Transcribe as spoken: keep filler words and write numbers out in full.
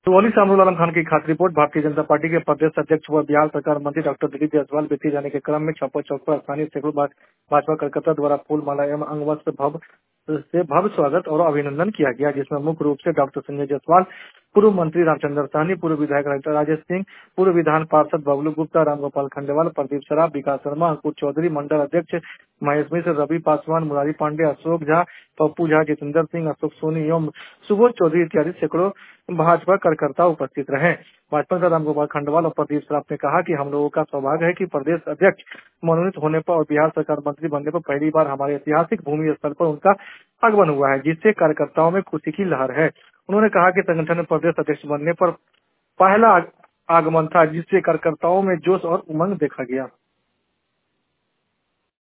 सुगौली से अमरुल आलम खान की खास रिपोर्ट। भारतीय जनता पार्टी के प्रदेश अध्यक्ष व बिहार सरकार मंत्री डॉक्टर दिलीप जायसवाल बीते जाने के क्रम में छप्पर चौक पर स्थानीय सैकड़ों भाजपा कार्यकर्ता द्वारा फूल माला एवं अंग वस्त्र भव्य से भव्य स्वागत और अभिनंदन किया गया, जिसमें मुख्य रूप से डॉक्टर संजय जायसवाल, पूर्व मंत्री रामचंद्र साहनी, पूर्व विधायक राजेश सिंह, पूर्व विधान पार्षद बबलू गुप्ता, रामगोपाल खंडेवाल, प्रदीप सराफ, विकास शर्मा, अंकुर चौधरी, मंडल अध्यक्ष महेश मिश्र, रवि पासवान, मुरारी पांडे, अशोक झा, पप्पू झा, जितेंद्र सिंह, अशोक सोनी एवं सुबोध चौधरी इत्यादि सैकड़ों भाजपा कार्यकर्ता उपस्थित रहे। भाजपा नेता रामगोपाल खंडेवाल और प्रदीप सराफ ने कहा कि हम लोगों का सौभाग्य है कि प्रदेश अध्यक्ष मनोनीत होने पर और बिहार सरकार मंत्री बनने पर पहली बार हमारे ऐतिहासिक भूमि स्थल पर उनका आगमन हुआ है, जिससे कार्यकर्ताओं में खुशी की लहर है। उन्होंने कहा कि संगठन में प्रदेश अध्यक्ष बनने पर पहला आगमन था, जिससे कार्यकर्ताओं में जोश और उमंग देखा गया।